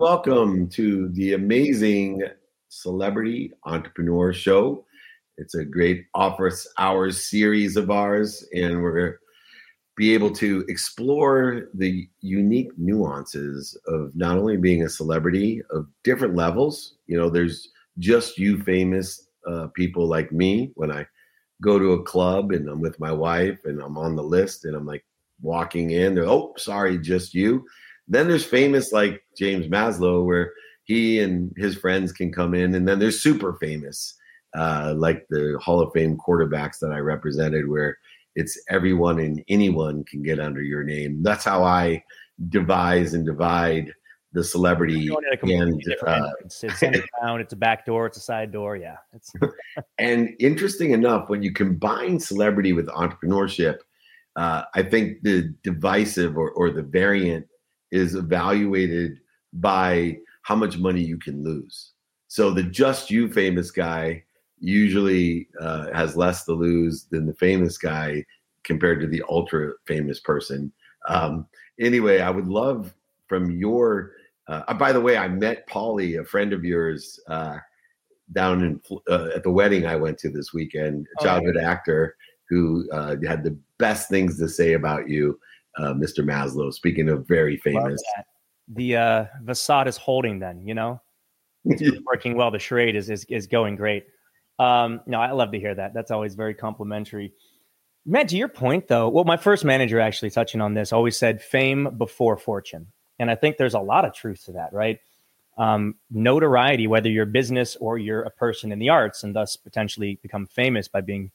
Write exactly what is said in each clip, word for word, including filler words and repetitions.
Welcome to the amazing Celebrity Entrepreneur Show. It's a great office hours series of ours, and we're going to be able to explore the unique nuances of not only being a celebrity of different levels. You know, there's just you famous uh, people like me. When I go to a club and I'm with my wife and I'm on the list and I'm like walking in, they're, oh, sorry, just you. Then there's famous like James Maslow, where he and his friends can come in. And then there's super famous, uh, like the Hall of Fame quarterbacks that I represented, where it's everyone and anyone can get under your name. That's how I devise and divide the celebrity. And uh, it's, it's underground, it's a back door, it's a side door. Yeah. It's and interesting enough, when you combine celebrity with entrepreneurship, uh, I think the divisive or, or the variant is evaluated by how much money you can lose. So the just you famous guy usually uh, has less to lose than the famous guy compared to the ultra famous person. Um, anyway, I would love from your, uh, by the way, I met Paulie, a friend of yours, uh, down in uh, at the wedding I went to this weekend, a childhood oh, yeah. actor who uh, had the best things to say about you. Uh, Mister Maslow, speaking of very famous. The uh, facade is holding then, you know? It's really working well. The charade is, is, is going great. Um, no, I love to hear that. That's always very complimentary. Matt, to your point, though, well, my first manager actually touching on this always said fame before fortune. And I think there's a lot of truth to that, right? Um, notoriety, whether you're a business or you're a person in the arts and thus potentially become famous by being,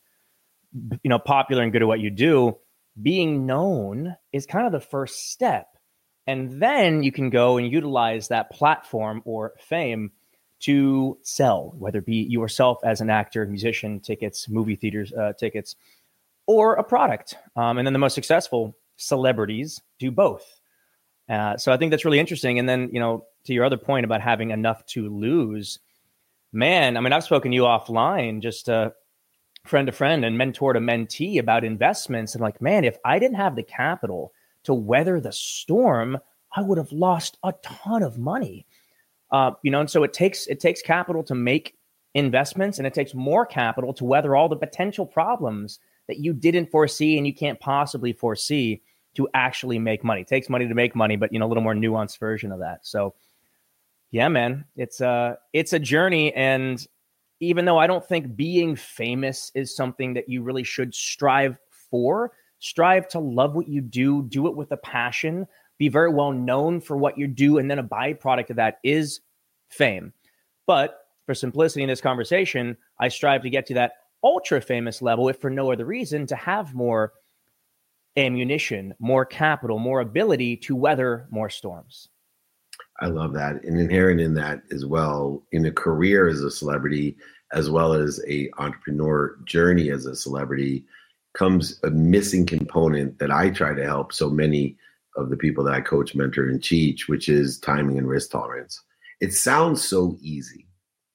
you know, popular and good at what you do, being known is kind of the first step. And then you can go and utilize that platform or fame to sell, whether it be yourself as an actor, musician, tickets, movie theaters, uh, tickets, or a product. Um, and then the most successful celebrities do both. Uh, so I think that's really interesting. And then, you know, to your other point about having enough to lose, man, I mean, I've spoken to you offline, just uh, friend to friend and mentor to mentee about investments. And like, man, if I didn't have the capital to weather the storm, I would have lost a ton of money. Uh, you know, and so it takes it takes capital to make investments, and it takes more capital to weather all the potential problems that you didn't foresee and you can't possibly foresee to actually make money. It takes money to make money, but you know, a little more nuanced version of that. So yeah, man, it's a it's a journey. And even though I don't think being famous is something that you really should strive for, strive to love what you do, do it with a passion, be very well known for what you do. And then a byproduct of that is fame. But for simplicity in this conversation, I strive to get to that ultra famous level, if for no other reason, to have more ammunition, more capital, more ability to weather more storms. I love that. And inherent in that as well, in a career as a celebrity, as well as a entrepreneur journey as a celebrity, comes a missing component that I try to help so many of the people that I coach, mentor, and teach, which is timing and risk tolerance. It sounds so easy,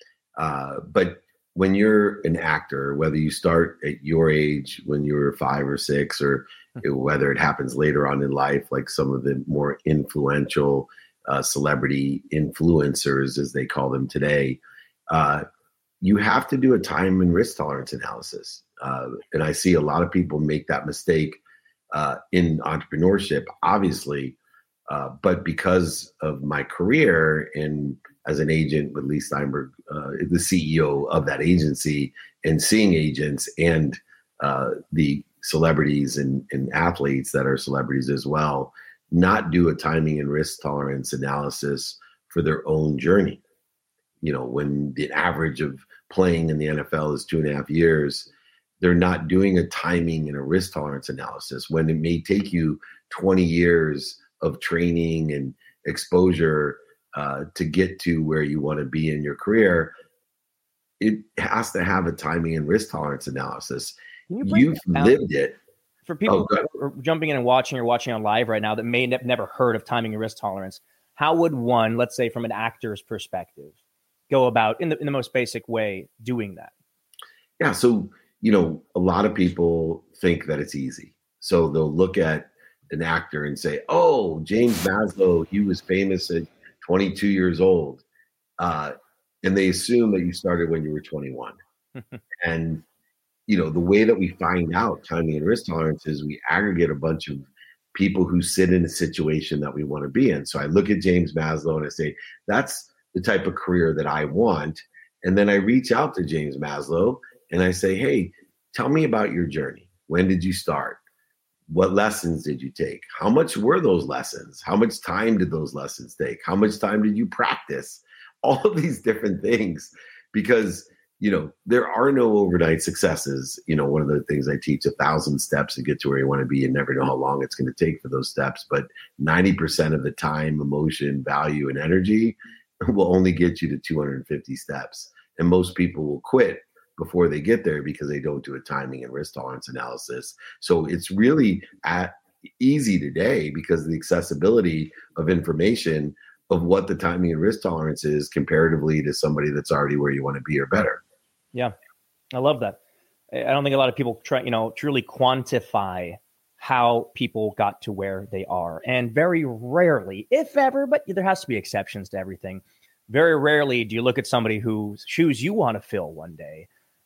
uh, but when you're an actor, whether you start at your age when you were five or six, or whether it happens later on in life, like some of the more influential uh, celebrity influencers, as they call them today, uh, you have to do a time and risk tolerance analysis. Uh, and I see a lot of people make that mistake uh, in entrepreneurship, obviously. Uh, but because of my career and as an agent with Lee Steinberg, uh, the C E O of that agency, and seeing agents and uh, the celebrities and, and athletes that are celebrities as well, not do a timing and risk tolerance analysis for their own journey. You know, when the average of playing in the N F L is two and a half years, they're not doing a timing and a risk tolerance analysis when it may take you twenty years of training and exposure uh, to get to where you want to be in your career. It has to have a timing and risk tolerance analysis. You You've lived it. For people oh, who are jumping in and watching or watching on live right now that may have never heard of timing and risk tolerance, how would one, let's say from an actor's perspective, go about in the in the most basic way doing that? Yeah, so you know, a lot of people think that it's easy. So they'll look at an actor and say, "Oh, James Maslow, he was famous at twenty-two years old, uh, and they assume that you started when you were twenty-one. And, you know, the way that we find out timing and risk tolerance is we aggregate a bunch of people who sit in a situation that we want to be in. So I look at James Maslow and I say, that's the type of career that I want. And then I reach out to James Maslow and I say, hey, tell me about your journey. When did you start? What lessons did you take? How much were those lessons? How much time did those lessons take? How much time did you practice? All of these different things, because, you know, there are no overnight successes. You know, one of the things I teach, a thousand steps to get to where you want to be. You never know how long it's going to take for those steps, but ninety percent of the time, emotion, value, and energy will only get you to two hundred fifty steps. And most people will quit before they get there because they don't do a timing and risk tolerance analysis. So it's really at easy today because of the accessibility of information of what the timing and risk tolerance is comparatively to somebody that's already where you want to be or better. Yeah, I love that. I don't think a lot of people try, you know, truly quantify how people got to where they are. And very rarely, if ever, but there has to be exceptions to everything. Very rarely do you look at somebody whose shoes you want to fill one day,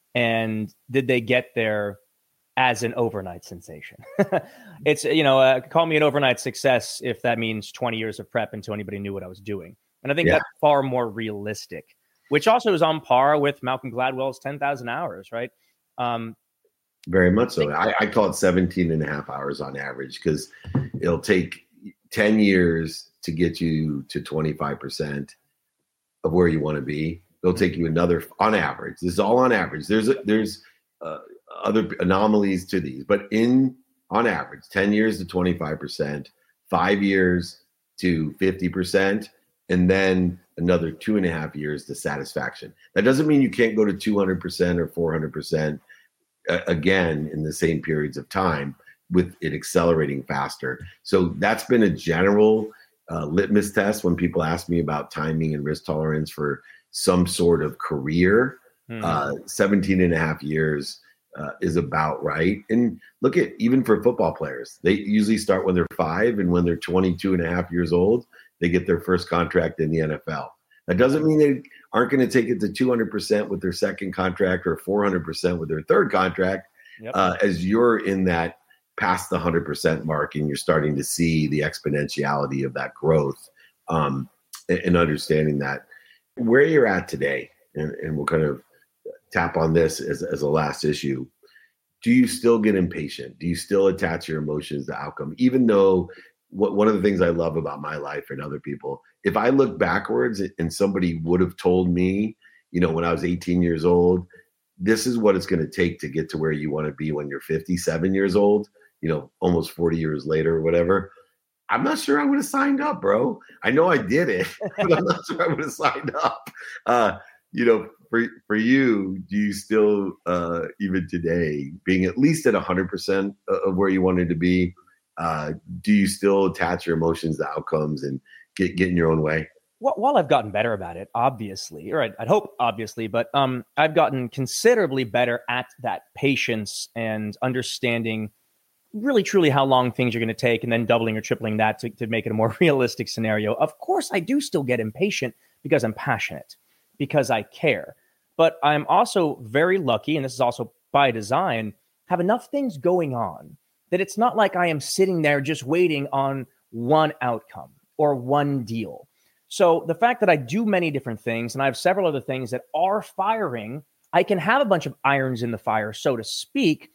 and did they get there as an overnight sensation? It's, you know, uh, call me an overnight success if that means twenty years of prep until anybody knew what I was doing. And I think yeah. that's far more realistic, which also is on par with Malcolm Gladwell's ten thousand hours, right? Um, Very much so. I, I call it seventeen and a half hours on average because it'll take ten years to get you to twenty-five percent of where you want to be. It'll take you another, on average, this is all on average. There's a, there's uh, other anomalies to these, but in, on average, ten years to twenty-five percent, five years to fifty percent, and then another two and a half years to satisfaction. That doesn't mean you can't go to two hundred percent or four hundred percent uh, again in the same periods of time with it accelerating faster. So that's been a general uh, litmus test when people ask me about timing and risk tolerance for some sort of career. Hmm. Uh, seventeen and a half years uh, is about right. And look at, even for football players, they usually start when they're five, and when they're twenty-two and a half years old, they get their first contract in the N F L. That doesn't mean they aren't going to take it to two hundred percent with their second contract or four hundred percent with their third contract. Yep. Uh, as you're in that past the one hundred percent mark and you're starting to see the exponentiality of that growth, um, and, and understanding that where you're at today, and, and we'll kind of tap on this as, as a last issue. Do you still get impatient? Do you still attach your emotions to outcome? Even though what, one of the things I love about my life and other people, if I look backwards and somebody would have told me, you know, when I was eighteen years old, this is what it's going to take to get to where you want to be when you're fifty-seven years old, you know, almost forty years later or whatever, I'm not sure I would have signed up, bro. I know I did it, but I'm not sure I would have signed up. Uh, you know, for for you, do you still, uh, even today, being at least at one hundred percent of where you wanted to be, uh, do you still attach your emotions to outcomes and get, get in your own way? Well, while I've gotten better about it, obviously, or I'd, I'd hope obviously, but um, I've gotten considerably better at that patience and understanding really truly how long things are going to take, and then doubling or tripling that to, to make it a more realistic scenario. Of course, I do still get impatient because I'm passionate, because I care. But I'm also very lucky, and this is also by design, have enough things going on that it's not like I am sitting there just waiting on one outcome or one deal. So the fact that I do many different things, and I have several other things that are firing, I can have a bunch of irons in the fire, so to speak,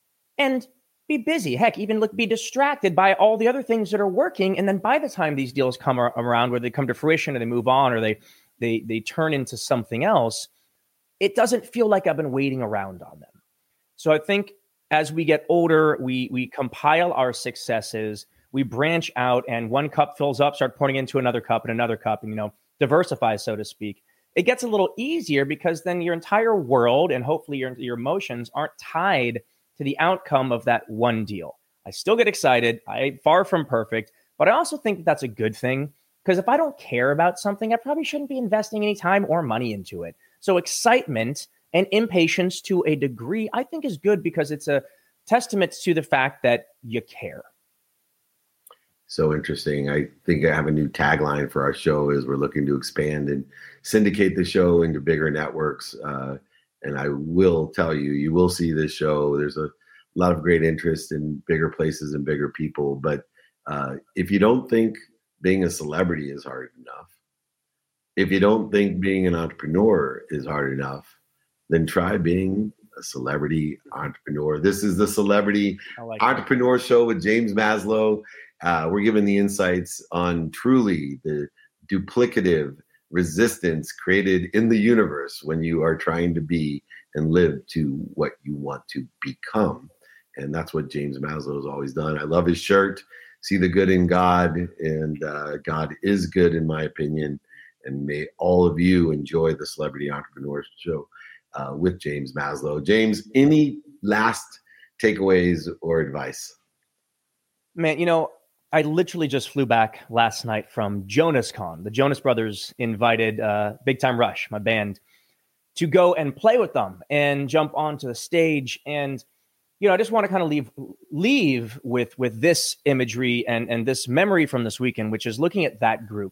and be busy. Heck, even look, be distracted by all the other things that are working. And then by the time these deals come ar- around, where they come to fruition or they move on or they they they turn into something else, it doesn't feel like I've been waiting around on them. So I think as we get older, we we compile our successes, we branch out, and one cup fills up, start pouring into another cup and another cup, and, you know, diversify, so to speak. It gets a little easier because then your entire world and hopefully your, your emotions aren't tied to the outcome of that one deal. I still get excited. I far from perfect, but I also think that that's a good thing, because if I don't care about something, I probably shouldn't be investing any time or money into it. So excitement and impatience to a degree, I think, is good because it's a testament to the fact that you care. So interesting. I think I have a new tagline for our show is we're looking to expand and syndicate the show into bigger networks. Uh, and I will tell you, you will see this show. There's a lot of great interest in bigger places and bigger people. But uh, if you don't think being a celebrity is hard enough, if you don't think being an entrepreneur is hard enough, then try being a celebrity entrepreneur. This is the Celebrity like Entrepreneur that. Show with James Maslow. Uh, we're giving the insights on truly the duplicative resistance created in the universe when you are trying to be and live to what you want to become. And that's what James Maslow has always done. I love his shirt, see the good in God, and uh, God is good in my opinion. And may all of you enjoy the Celebrity Entrepreneur Show uh, with James Maslow. James, any last takeaways or advice? Man, you know, I literally just flew back last night from JonasCon. The Jonas Brothers invited uh, Big Time Rush, my band, to go and play with them and jump onto the stage. And, you know, I just want to kind of leave leave with with this imagery and, and this memory from this weekend, which is looking at that group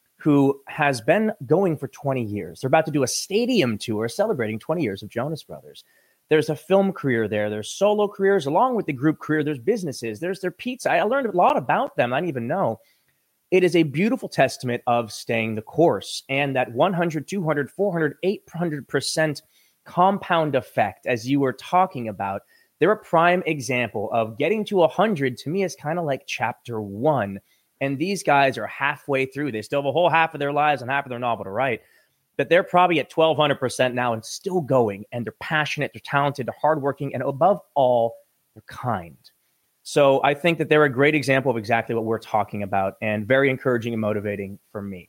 who has been going for twenty years. They're about to do a stadium tour celebrating twenty years of Jonas Brothers. There's a film career there. There's solo careers along with the group career. There's businesses. There's their pizza. I learned a lot about them. I didn't even know. It is a beautiful testament of staying the course and that one hundred, two hundred, four hundred, eight hundred percent compound effect, as you were talking about. They're a prime example of getting to one hundred. To me, is kind of like chapter one. And these guys are halfway through. They still have a whole half of their lives and half of their novel to write. But they're probably at twelve hundred percent now and still going. And they're passionate, they're talented, they're hardworking, and above all, they're kind. So I think that they're a great example of exactly what we're talking about and very encouraging and motivating for me.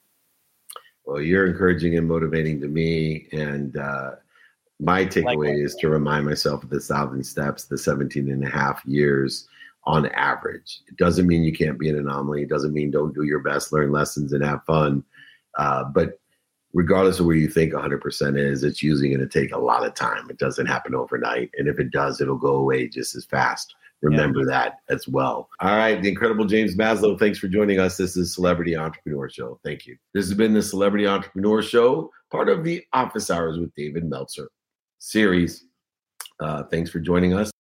Well, you're encouraging and motivating to me. And uh, my takeaway is to remind myself of the thousand steps, the seventeen and a half years on average. It doesn't mean you can't be an anomaly. It doesn't mean don't do your best, learn lessons, and have fun. Uh, but regardless of where you think one hundred percent is, it's usually going to take a lot of time. It doesn't happen overnight. And if it does, it'll go away just as fast. Remember yeah. that as well. All right. The incredible James Maslow, thanks for joining us. This is Celebrity Entrepreneur Show. Thank you. This has been the Celebrity Entrepreneur Show, part of the Office Hours with David Meltzer series. Uh, thanks for joining us.